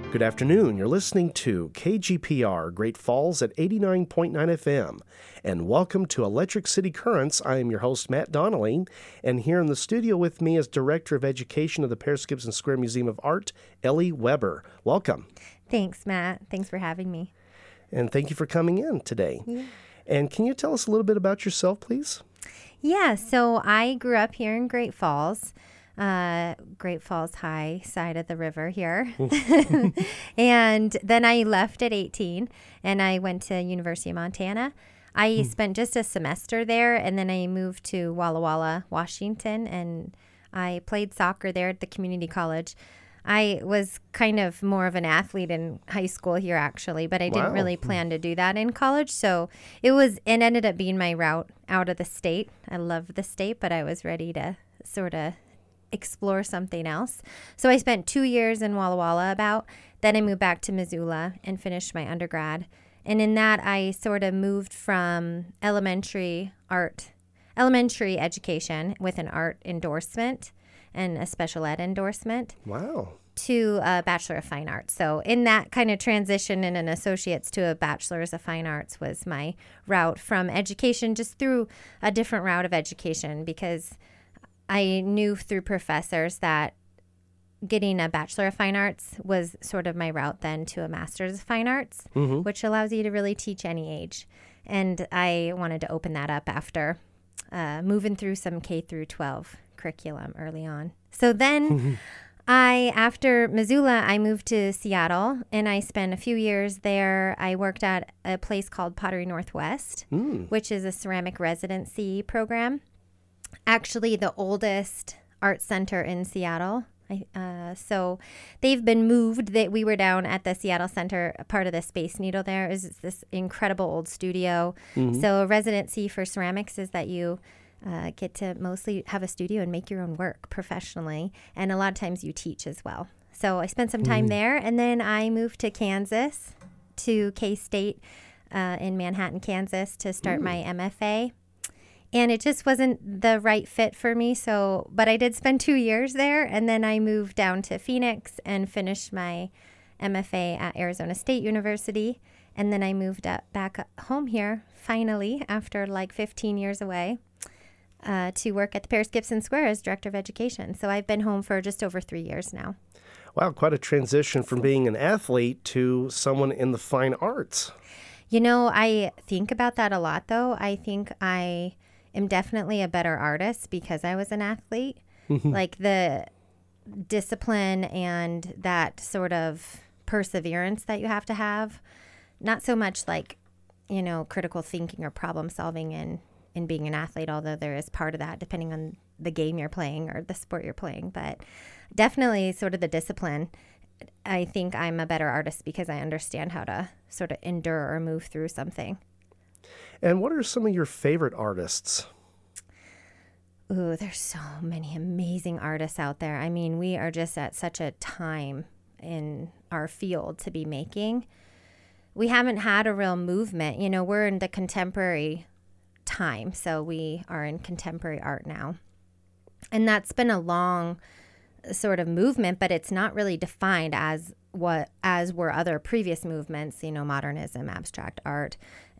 Good afternoon. You're listening to KGPR Great Falls at 89.9 FM. And welcome to Electric City Currents. I am your host, Matt Donnelly. And here in the studio with me is Director of Education of the Paris Gibson Square Museum of Art, Ellie Weber. Welcome. Thanks, Matt. Thanks for having me. And thank you for coming in today. Yeah. And can you tell us a little bit about yourself, please? Yeah, so I grew up here in Great Falls. Great Falls High side of the river here. And then I left at 18 and I went to University of Montana. I spent just a semester there and then I moved to Walla Walla, Washington, and I played soccer there at the community college. I was kind of more of an athlete in high school here, actually, but I didn't really plan to do that in college. So it ended up being my route out of the state. I love the state, but I was ready to sort of explore something else. So I spent 2 years in Walla Walla then I moved back to Missoula and finished my undergrad. And in that, I sort of moved from elementary education with an art endorsement and a special ed endorsement. Wow. To a Bachelor of Fine Arts. So in that kind of transition in an associate's to a Bachelor's of Fine Arts was my route from education, just through a different route of education, because I knew through professors that getting a Bachelor of Fine Arts was sort of my route then to a Master's of Fine Arts, which allows you to really teach any age. And I wanted to open that up after moving through some K through 12 curriculum early on. So then after Missoula, I moved to Seattle and I spent a few years there. I worked at a place called Pottery Northwest, which is a ceramic residency program. Actually, the oldest art center in Seattle. So they've been moved. We were down at the Seattle Center. Part of the Space Needle there is this incredible old studio. So a residency for ceramics is that you get to mostly have a studio and make your own work professionally. And a lot of times you teach as well. So I spent some time there. And then I moved to Kansas, to K-State in Manhattan, Kansas, to start my MFA. And it just wasn't the right fit for me. But I did spend 2 years there. And then I moved down to Phoenix and finished my MFA at Arizona State University. And then I moved back home here, finally, after like 15 years away, to work at the Paris Gibson Square as Director of Education. So I've been home for just over 3 years now. Wow, quite a transition from being an athlete to someone in the fine arts. You know, I think about that a lot, though. I think I am definitely a better artist because I was an athlete. Like the discipline and that sort of perseverance that you have to have, not so much like, critical thinking or problem solving in being an athlete, although there is part of that depending on the game you're playing or the sport you're playing. But definitely sort of the discipline. I think I'm a better artist because I understand how to sort of endure or move through something. And what are some of your favorite artists? Ooh, there's so many amazing artists out there. I mean, we are just at such a time in our field to be making. We haven't had a real movement. We're in the contemporary time, so we are in contemporary art now. And that's been a long sort of movement, but it's not really defined as were other previous movements, modernism, abstract art,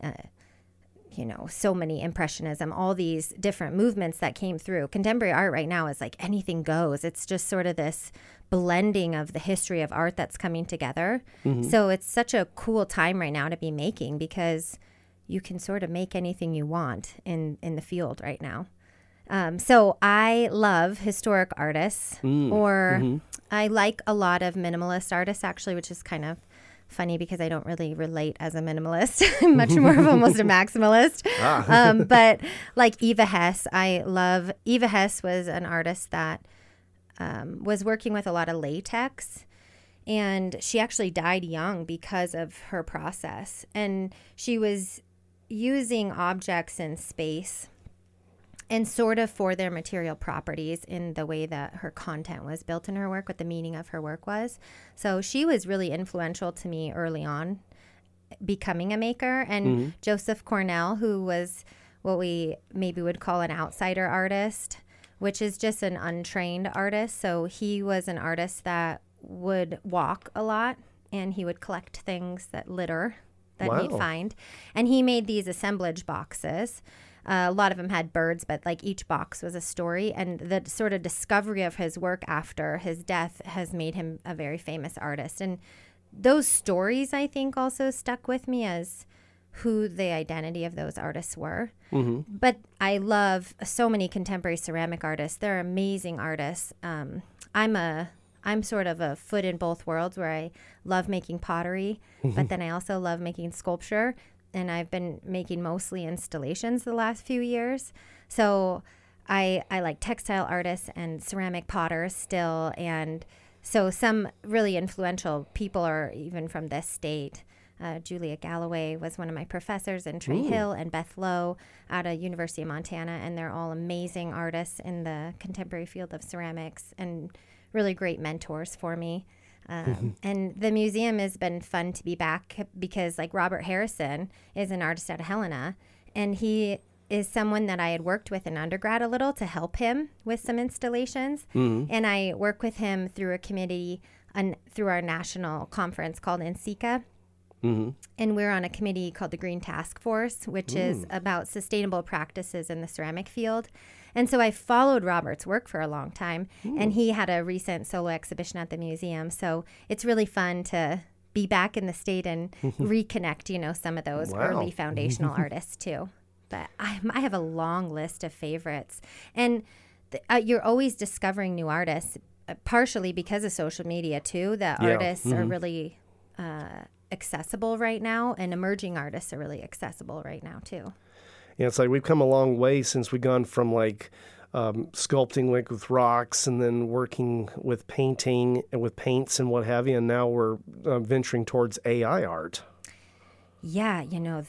so many impressionism, all these different movements that came through. Contemporary art right now is like anything goes. It's just sort of this blending of the history of art that's coming together. So it's such a cool time right now to be making because you can sort of make anything you want in the field right now. So I love historic artists, I like a lot of minimalist artists, actually, which is kind of funny because I don't really relate as a minimalist. I'm much more of almost a maximalist. But like Eva Hesse, Eva Hesse was an artist that was working with a lot of latex. And she actually died young because of her process. And she was using objects in space and sort of for their material properties in the way that her content was built in her work, what the meaning of her work was. So she was really influential to me early on becoming a maker. And Joseph Cornell, who was what we maybe would call an outsider artist, which is just an untrained artist. So he was an artist that would walk a lot and he would collect things that litter that Wow. he'd find. And he made these assemblage boxes. A lot of them had birds, but like each box was a story. And the sort of discovery of his work after his death has made him a very famous artist. And those stories, I think, also stuck with me as who the identity of those artists were. Mm-hmm. But I love so many contemporary ceramic artists. They're amazing artists. I'm sort of a foot in both worlds where I love making pottery, but then I also love making sculpture. And I've been making mostly installations the last few years. So I like textile artists and ceramic potters still. And so some really influential people are even from this state. Julia Galloway was one of my professors, and Trey Hill and Beth Lowe out of University of Montana. And they're all amazing artists in the contemporary field of ceramics and really great mentors for me. And the museum has been fun to be back because like Robert Harrison is an artist out of Helena, and he is someone that I had worked with in undergrad a little to help him with some installations. And I work with him through a committee through our national conference called NCECA. And we're on a committee called the Green Task Force, which is about sustainable practices in the ceramic field. And so I followed Robert's work for a long time, and he had a recent solo exhibition at the museum. So it's really fun to be back in the state and reconnect, some of those early foundational artists too. But I have a long list of favorites. And you're always discovering new artists, partially because of social media too. The artists are really accessible right now, and emerging artists are really accessible right now too. Yeah, it's like we've come a long way since we've gone from like sculpting like with rocks and then working with painting and with paints and what have you, and now we're venturing towards AI art. Yeah,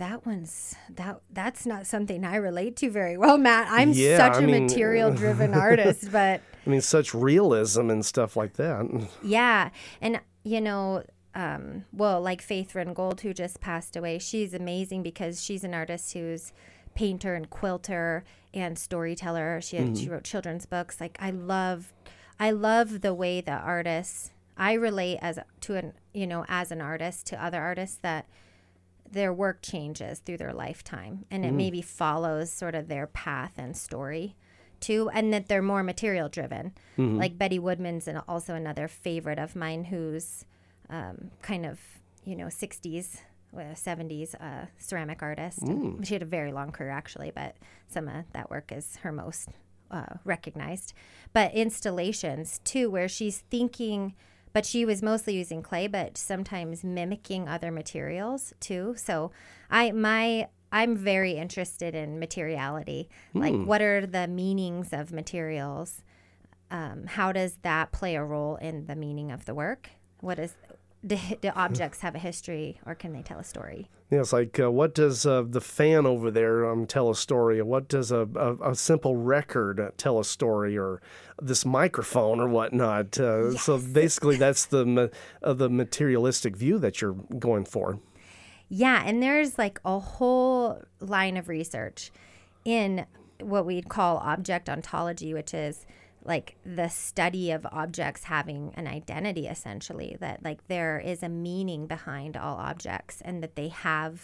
that's not something I relate to very well, Matt. I'm such a material-driven artist, but I mean, such realism and stuff like that. Yeah, and like Faith Ringgold, who just passed away, she's amazing because she's an artist who's painter and quilter and storyteller. She wrote children's books. Like I love the way the artists, I relate as an artist to other artists, that their work changes through their lifetime, and it maybe follows sort of their path and story too, and that they're more material driven. Like Betty Woodman's also another favorite of mine, who's kind of 60s 70s ceramic artist. She had a very long career actually, but some of that work is her most recognized. But installations too, where she's thinking, but she was mostly using clay, but sometimes mimicking other materials too. So I'm very interested in materiality. Like what are the meanings of materials? How does that play a role in the meaning of the work? Do objects have a history, or can they tell a story? Yeah, it's like, what does the fan over there tell a story? Or what does a simple record tell a story? Or this microphone or whatnot? Yes. So basically, that's the materialistic view that you're going for. Yeah, and there's like a whole line of research in what we'd call object ontology, which is like the study of objects having an identity, essentially, that like there is a meaning behind all objects, and that they have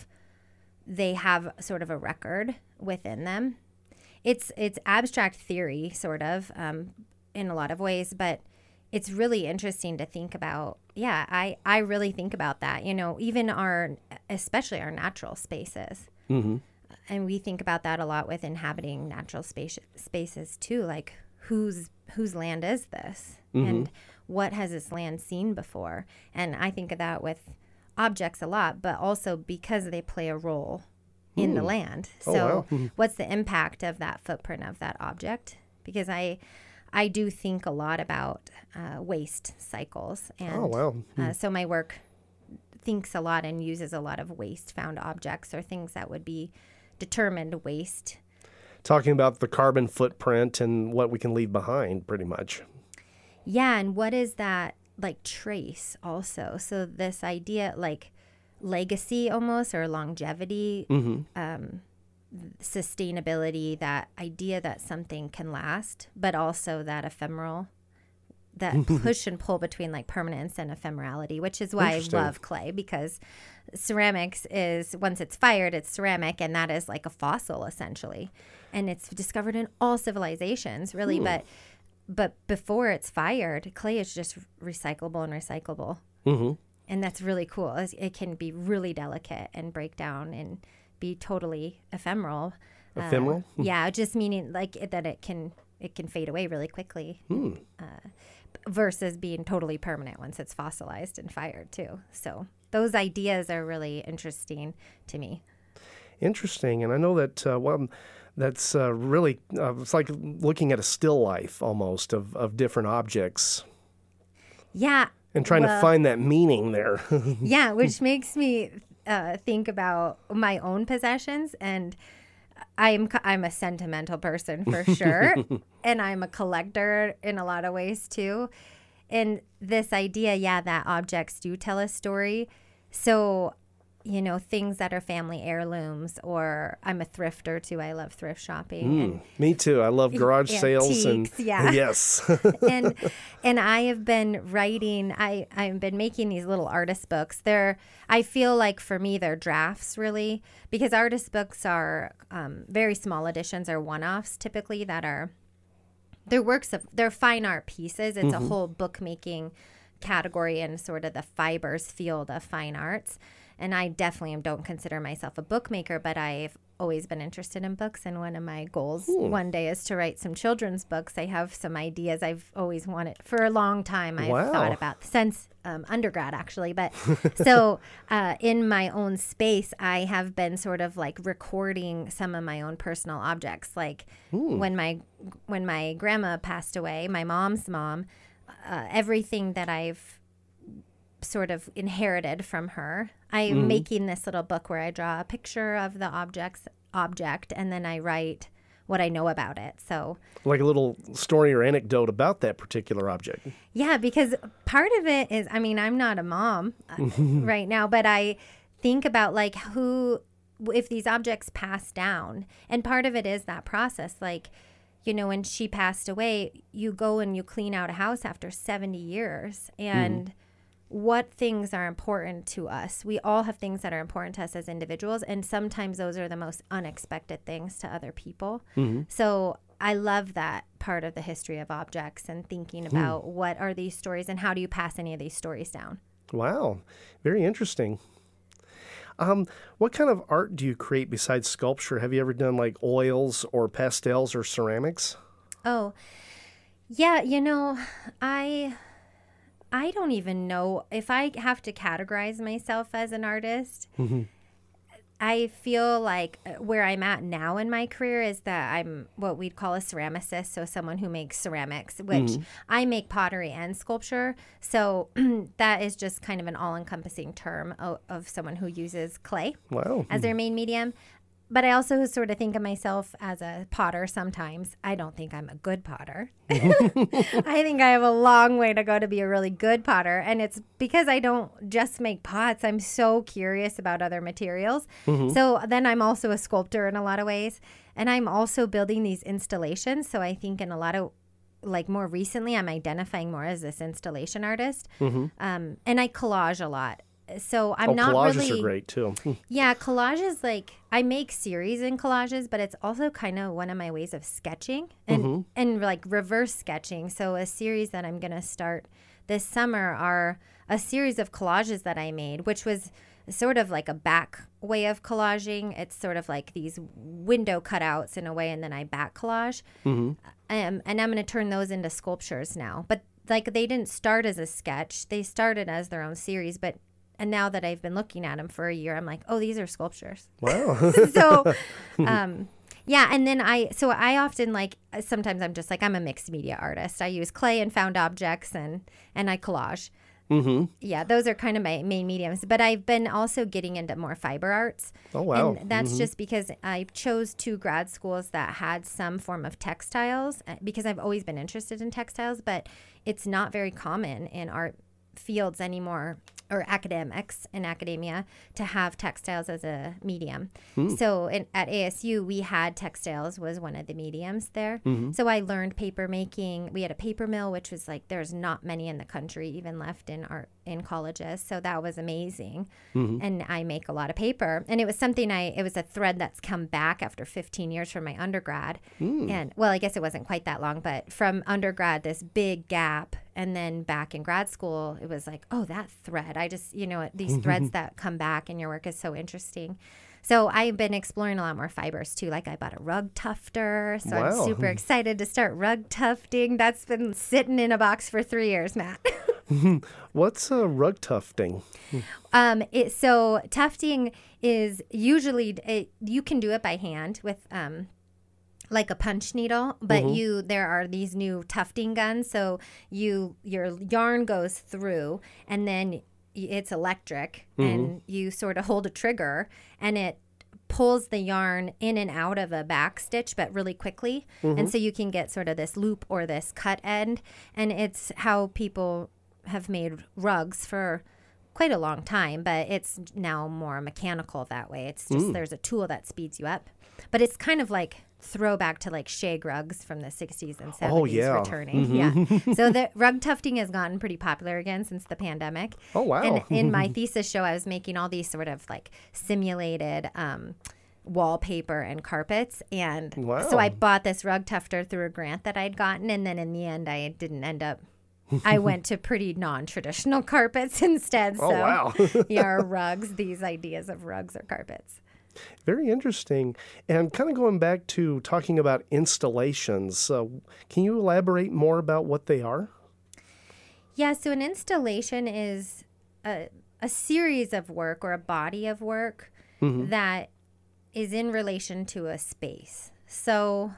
sort of a record within them. It's abstract theory, sort of, in a lot of ways, but it's really interesting to think about. Yeah, I really think about that, even especially our natural spaces. And we think about that a lot with inhabiting natural spaces too, like whose land is this, and what has this land seen before? And I think of that with objects a lot, but also because they play a role in the land. So what's the impact of that footprint of that object? Because I do think a lot about waste cycles, and so my work thinks a lot and uses a lot of waste found objects, or things that would be determined waste. Talking about the carbon footprint and what we can leave behind, pretty much. Yeah, and what is that like trace also? So this idea like legacy almost, or longevity, sustainability, that idea that something can last, but also that ephemeral, that push and pull between like permanence and ephemerality, which is why I love clay, because ceramics is, once it's fired, it's ceramic, and that is like a fossil essentially. And it's discovered in all civilizations, really. But before it's fired, clay is just recyclable and recyclable. Mm-hmm. And that's really cool. It can be really delicate and break down and be totally ephemeral. Ephemeral? Yeah, just meaning like that it can fade away really quickly. Versus being totally permanent once it's fossilized and fired too. So those ideas are really interesting to me. Interesting. And I know that, that's really, it's like looking at a still life almost of different objects. Yeah. And trying to find that meaning there. Yeah, which makes me think about my own possessions. And I'm a sentimental person for sure. And I'm a collector in a lot of ways too. And this idea, that objects do tell a story. So, things that are family heirlooms, or I'm a thrifter too. I love thrift shopping. And me too. I love garage sales. And yes. and I have been writing, I've been making these little artist books. I feel like for me, they're drafts really, because artist books are very small editions or one-offs typically they're fine art pieces. It's a whole bookmaking category in sort of the fibers field of fine arts. And I definitely don't consider myself a bookmaker, but I've always been interested in books. And one of my goals one day is to write some children's books. I have some ideas I've always wanted for a long time. I've thought about since undergrad, actually. But so in my own space, I have been sort of like recording some of my own personal objects. Like when my grandma passed away, my mom's mom, everything that I've sort of inherited from her. I'm making this little book where I draw a picture of the object, and then I write what I know about it. So like a little story or anecdote about that particular object. Yeah, because part of it is, I'm not a mom right now, but I think about like if these objects pass down, and part of it is that process. Like, when she passed away, you go and you clean out a house after 70 years and what things are important to us. We all have things that are important to us as individuals, and sometimes those are the most unexpected things to other people. So I love that part of the history of objects and thinking about what are these stories and how do you pass any of these stories down. Wow, very interesting. What kind of art do you create besides sculpture? Have you ever done like oils or pastels or ceramics? Oh, yeah, I don't even know if I have to categorize myself as an artist. I feel like where I'm at now in my career is that I'm what we'd call a ceramicist, so someone who makes ceramics, which I make pottery and sculpture. So that is just kind of an all-encompassing term of someone who uses clay as their main medium. But I also sort of think of myself as a potter sometimes. I don't think I'm a good potter. I think I have a long way to go to be a really good potter. And it's because I don't just make pots. I'm so curious about other materials. So then I'm also a sculptor in a lot of ways. And I'm also building these installations. So I think in a lot of, like more recently, I'm identifying more as this installation artist. And I collage a lot. So I'm not collages really... are great too. Yeah, collages, like I make series in collages, but it's also kind of one of my ways of sketching and like reverse sketching. So a series that I'm going to start this summer are a series of collages that I made, which was sort of like a back way of collaging. It's sort of like these window cutouts in a way, and then I back collage. And I'm going to turn those into sculptures now. But like they didn't start as a sketch. They started as their own series, and now that I've been looking at them for a year, I'm like, oh, these are sculptures. Wow. So, yeah. And then I often like, sometimes I'm just like, I'm a mixed media artist. I use clay and found objects and I collage. Yeah, those are kind of my main mediums. But I've been also getting into more fiber arts. Oh, wow. And that's just because I chose 2 grad schools that had some form of textiles, because I've always been interested in textiles, but it's not very common in art fields anymore. or academics in academia to have textiles as a medium. So at ASU, we had textiles was one of the mediums there. So I learned paper making. We had a paper mill, which was like there's not many in the country even left in colleges. So that was amazing. And I make a lot of paper. And it was something it was a thread that's come back after 15 years from my undergrad. And well, I guess it wasn't quite that long, but from undergrad, this big gap. And then back in grad school, it was like, oh, that thread. I just, these threads that come back in your work is so interesting. So I've been exploring a lot more fibers too. Like I bought a rug tufter. So I'm super excited to start rug tufting. That's been sitting in a box for 3 years, Matt. What's rug tufting? So tufting is usually, you can do it by hand with like a punch needle, but there are these new tufting guns. So your yarn goes through, and then it's electric, and you sort of hold a trigger, and it pulls the yarn in and out of a back stitch, but really quickly. And so you can get sort of this loop or this cut end, and it's how people have made rugs for quite a long time, but it's now more mechanical that way. It's just there's a tool that speeds you up, but it's kind of like throwback to like shag rugs from the 60s and 70s returning. So the rug tufting has gotten pretty popular again since the pandemic. Oh, wow. And in my thesis show, I was making all these sort of like simulated wallpaper and carpets. And so I bought this rug tufter through a grant that I'd gotten. And then in the end, I didn't end up. I went to pretty non-traditional carpets instead. So, rugs, these ideas of rugs or carpets. Very interesting. And kind of going back to talking about installations, can you elaborate more about what they are? Yeah, so an installation is a series of work or a body of work that is in relation to a space. So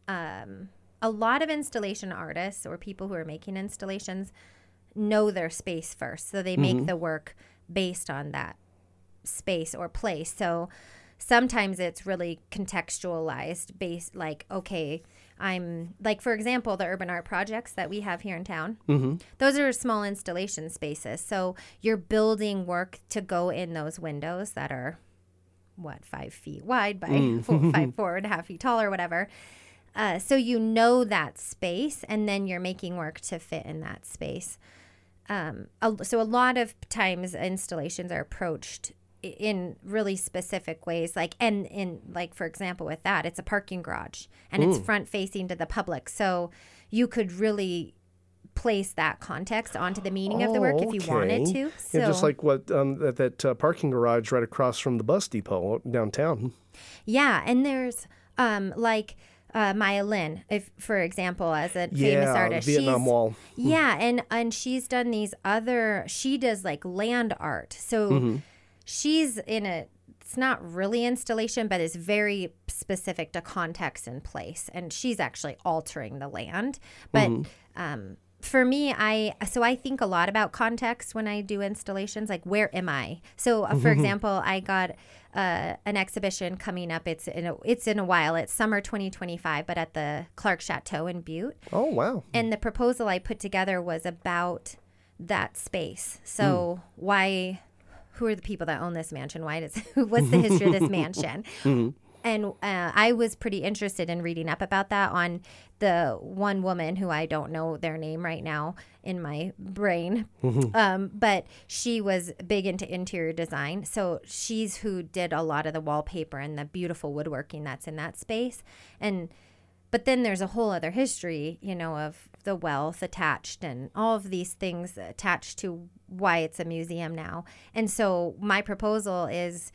a lot of installation artists or people who are making installations know their space first. So they make the work based on that space or place. So sometimes it's really contextualized based, like, okay, I'm like, for example, the urban art projects that we have here in town. Those are small installation spaces. So you're building work to go in those windows that are 5 feet wide by 4.5 feet tall or whatever. So that space, and then you're making work to fit in that space. So a lot of times installations are approached in really specific ways, like, and in like, for example, with that, it's a parking garage and it's front facing to the public. So you could really place that context onto the meaning of the work if you wanted to. So, yeah, just like what that parking garage right across from the bus depot downtown. Yeah, and there's Maya Lin, if for example, as a famous artist, Vietnam Wall. Yeah, and she's done she does like land art. So she's it's not really installation, but it's very specific to context and place. And she's actually altering the land. But for me, I think a lot about context when I do installations, like where am I? So for example, I got an exhibition coming up. It's in a while. It's summer 2025, but at the Clark Chateau in Butte. Oh, wow. And the proposal I put together was about that space. So who are the people that own this mansion? What's the history of this mansion? And I was pretty interested in reading up about that on the one woman who I don't know their name right now in my brain. But she was big into interior design. So she's who did a lot of the wallpaper and the beautiful woodworking that's in that space. But then there's a whole other history, of the wealth attached and all of these things attached to why it's a museum now. And so my proposal is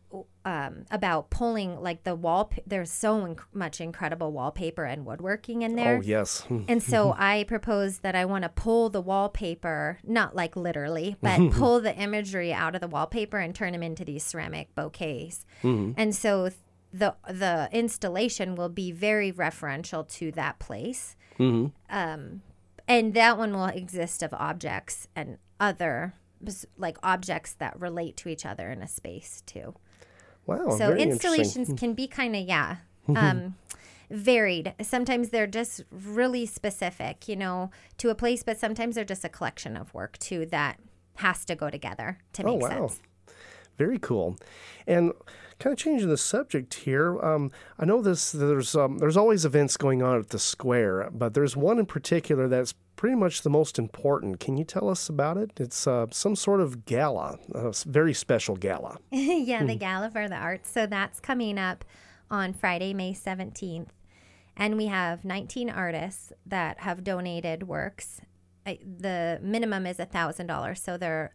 about pulling like the wall. There's so much incredible wallpaper and woodworking in there. Oh, yes. And so I propose that I want to pull the wallpaper, not like literally, but pull the imagery out of the wallpaper and turn them into these ceramic bouquets. And so the installation will be very referential to that place. And that one will exist of objects and other like objects that relate to each other in a space too. Wow. So installations can be kind of, varied. Sometimes they're just really specific, to a place, but sometimes they're just a collection of work too that has to go together to Oh, make wow. sense. Very cool. And kind of changing the subject here, I know there's always events going on at the square, but there's one in particular that's pretty much the most important. Can you tell us about it? It's some sort of gala, a very special gala. Yeah, the Gala for the Arts. So that's coming up on Friday, May 17th. And we have 19 artists that have donated works. The minimum is $1,000. So they're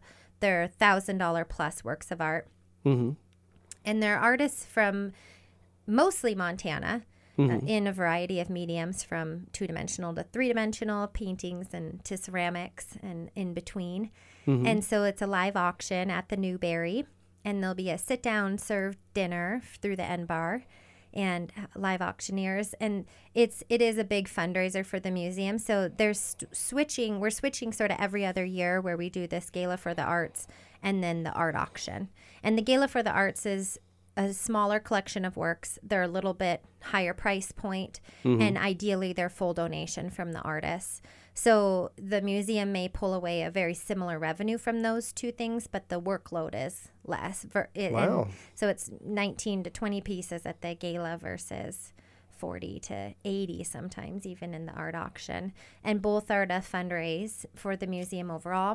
$1,000 plus works of art. Mm-hmm. And they're artists from mostly Montana in a variety of mediums, from 2-dimensional to 3-dimensional paintings and to ceramics and in between. And so it's a live auction at the Newberry, and there'll be a sit-down served dinner through the N Bar and live auctioneers, and it is a big fundraiser for the museum. So we're switching sort of every other year, where we do this Gala for the Arts and then the art auction. And the Gala for the Arts is a smaller collection of works. They're a little bit higher price point, and ideally they're full donation from the artists. So the museum may pull away a very similar revenue from those two things, but the workload is less. Wow. So it's 19 to 20 pieces at the Gala versus 40 to 80 sometimes, even in the art auction. And both are to fundraise for the museum overall,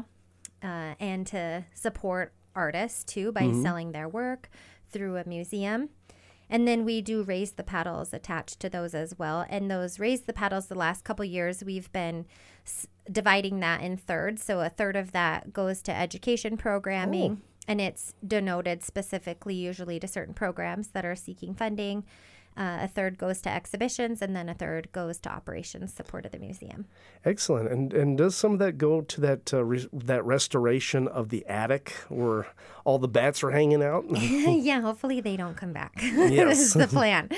and to support artists too by selling their work through a museum. And then we do Raise the Petals attached to those as well. And those Raise the Petals, the last couple years, we've been dividing that in thirds. So a third of that goes to education programming, and it's denoted specifically usually to certain programs that are seeking funding. A third goes to exhibitions, and then a third goes to operations support of the museum. Excellent. And does some of that go to that restoration of the attic where all the bats are hanging out? Yeah, hopefully they don't come back. Yes. This is the plan.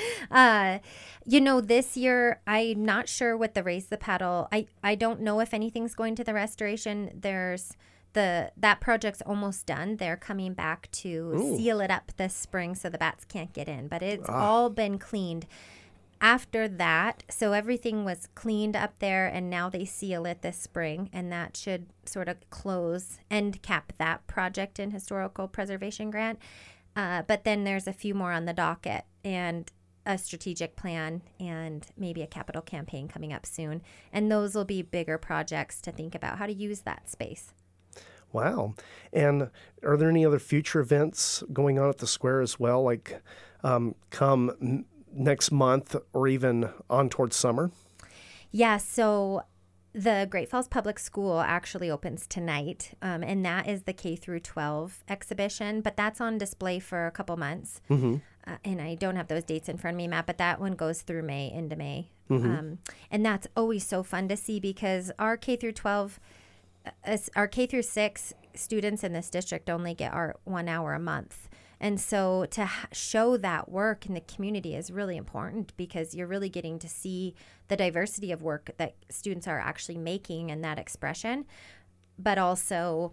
This year, I'm not sure what the Raise the Petal. I don't know if anything's going to the restoration. There's that project's almost done. They're coming back to seal it up this spring so the bats can't get in, but it's all been cleaned after that. So everything was cleaned up there, and now they seal it this spring, and that should sort of close and cap that project in historical preservation grant. But then there's a few more on the docket, and a strategic plan, and maybe a capital campaign coming up soon. And those will be bigger projects to think about how to use that space. Wow. And are there any other future events going on at the square as well, like come next month or even on towards summer? Yeah, so the Great Falls Public School actually opens tonight, and that is the K through 12 exhibition, but that's on display for a couple months. And I don't have those dates in front of me, Matt, but that one goes through into May. And that's always so fun to see, because our K through 12 our K through 6 students in this district only get art 1 hour a month. And so to show that work in the community is really important, because you're really getting to see the diversity of work that students are actually making and that expression. But also,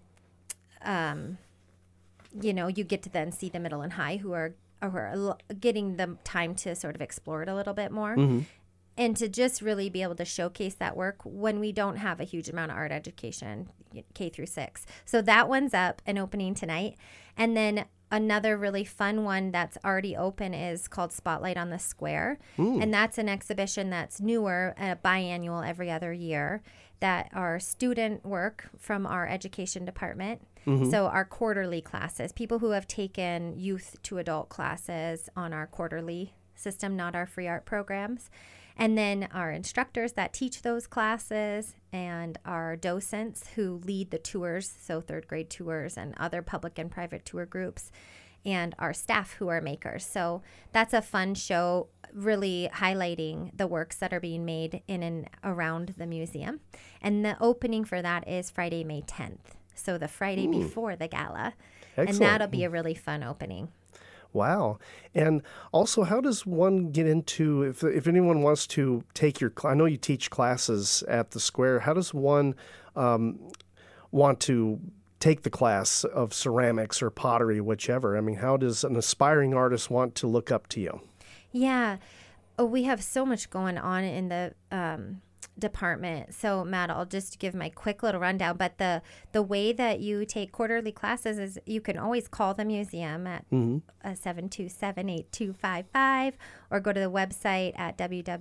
you get to then see the middle and high who are getting the time to sort of explore it a little bit more. And to just really be able to showcase that work when we don't have a huge amount of art education, K through 6. So that one's up and opening tonight. And then another really fun one that's already open is called Spotlight on the Square. And that's an exhibition that's newer, biannual every other year, that are student work from our education department. So our quarterly classes, people who have taken youth to adult classes on our quarterly system, not our free art programs. And then our instructors that teach those classes, and our docents who lead the tours, so third grade tours and other public and private tour groups, and our staff who are makers. So that's a fun show, really highlighting the works that are being made in and around the museum. And the opening for that is Friday, May 10th. So the Friday before the gala. Excellent. And that'll be a really fun opening. Wow. And also, how does one get into, if anyone wants to take I know you teach classes at the square, how does one want to take the class of ceramics or pottery, whichever? I mean, how does an aspiring artist want to look up to you? Yeah. We have so much going on in the department. So Matt, I'll just give my quick little rundown, but the way that you take quarterly classes is you can always call the museum at 727-8255 or go to the website at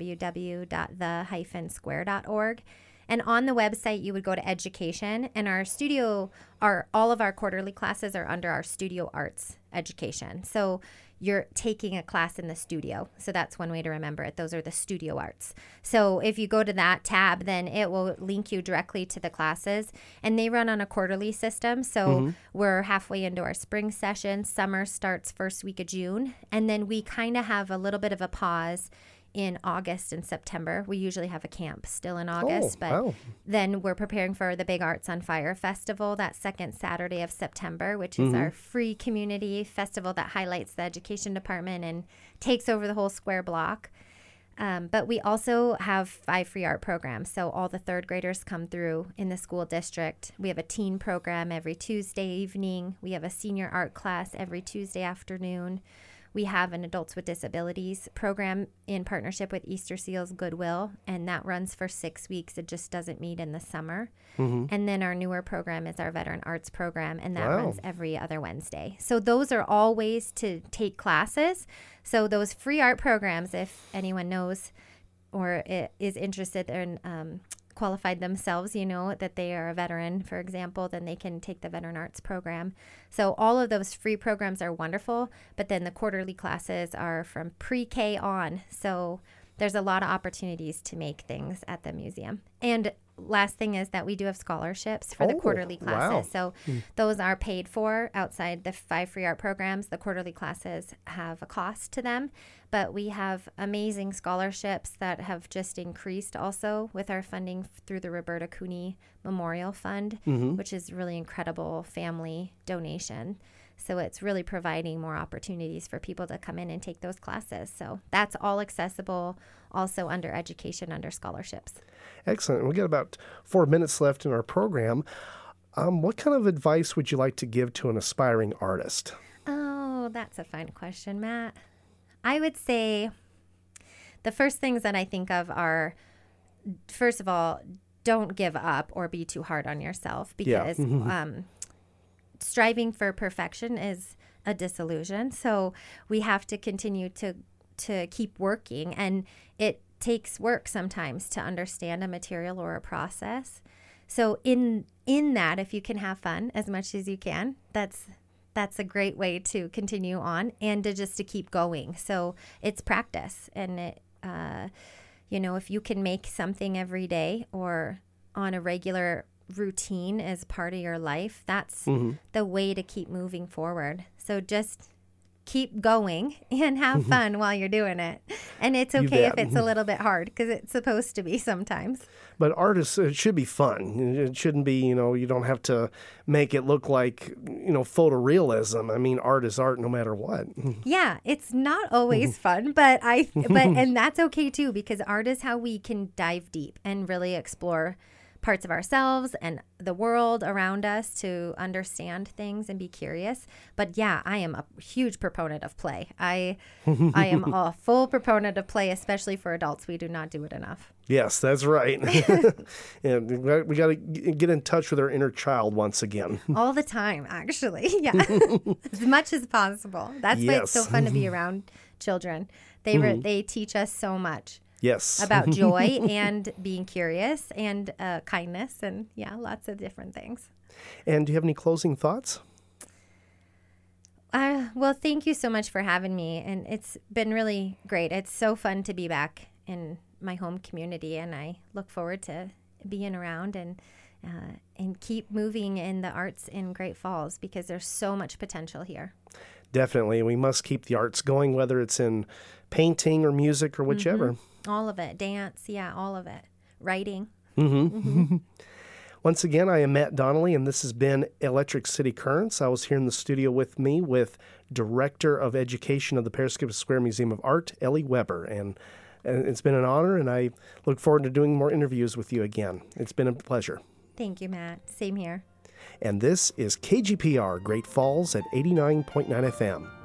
www.the-square.org. And on the website, you would go to education, and all of our quarterly classes are under our studio arts education. So you're taking a class in the studio. So that's one way to remember it. Those are the studio arts. So if you go to that tab, then it will link you directly to the classes, and they run on a quarterly system. So we're halfway into our spring session. Summer starts first week of June, and then we kind of have a little bit of a pause in August and September. We usually have a camp still in August, but then we're preparing for the Big Arts on Fire Festival that second Saturday of September, which is our free community festival that highlights the education department and takes over the whole square block. But we also have 5 free art programs. So all the third graders come through in the school district. We have a teen program every Tuesday evening. We have a senior art class every Tuesday afternoon. We have an Adults with Disabilities program in partnership with Easter Seals Goodwill, and that runs for 6 weeks. It just doesn't meet in the summer. And then our newer program is our Veteran Arts program, and that runs every other Wednesday. So those are all ways to take classes. So those free art programs, if anyone knows or is interested in qualified themselves, that they are a veteran, for example, then they can take the Veteran Arts program. So all of those free programs are wonderful, but then the quarterly classes are from pre-K on. So there's a lot of opportunities to make things at the museum. And last thing is that we do have scholarships for the quarterly classes. So those are paid for outside the 5 free art programs. The quarterly classes have a cost to them, but we have amazing scholarships that have just increased also with our funding through the Roberta Cooney Memorial Fund, which is really incredible family donation. So it's really providing more opportunities for people to come in and take those classes. So that's all accessible also under education, under scholarships. Excellent. We've got about 4 minutes left in our program. What kind of advice would you like to give to an aspiring artist? Oh, that's a fun question, Matt. I would say the first things that I think of are, first of all, don't give up or be too hard on yourself, because striving for perfection is a disillusion. So we have to continue to keep working, and it takes work sometimes to understand a material or a process. So in that, if you can have fun as much as you can, that's a great way to continue on and to keep going. So it's practice, and it if you can make something every day or on a regular routine as part of your life, that's the way to keep moving forward. So just keep going and have fun while you're doing it. And it's okay if it's a little bit hard, because it's supposed to be sometimes. But artists, it should be fun. It shouldn't be, you don't have to make it look like, photorealism. I mean, art is art no matter what. Yeah, it's not always fun, but and that's okay too, because art is how we can dive deep and really explore parts of ourselves and the world around us to understand things and be curious. But yeah, I am a huge proponent of play. I am a full proponent of play, especially for adults. We do not do it enough. Yes, that's right. And we got to get in touch with our inner child once again. All the time, actually. Yeah, as much as possible. That's why it's so fun to be around children. They teach us so much. Yes. About joy and being curious and kindness and, lots of different things. And do you have any closing thoughts? Well, thank you so much for having me. And it's been really great. It's so fun to be back in my home community. And I look forward to being around and keep moving in the arts in Great Falls, because there's so much potential here. Definitely. We must keep the arts going, whether it's in painting or music or whichever. All of it. Dance. Yeah, all of it. Writing. Once again, I am Matt Donnelly, and this has been Electric City Currents. I was here in the studio with Director of Education of the Periscope Square Museum of Art, Ellie Weber. And it's been an honor, and I look forward to doing more interviews with you again. It's been a pleasure. Thank you, Matt. Same here. And this is KGPR Great Falls at 89.9 FM.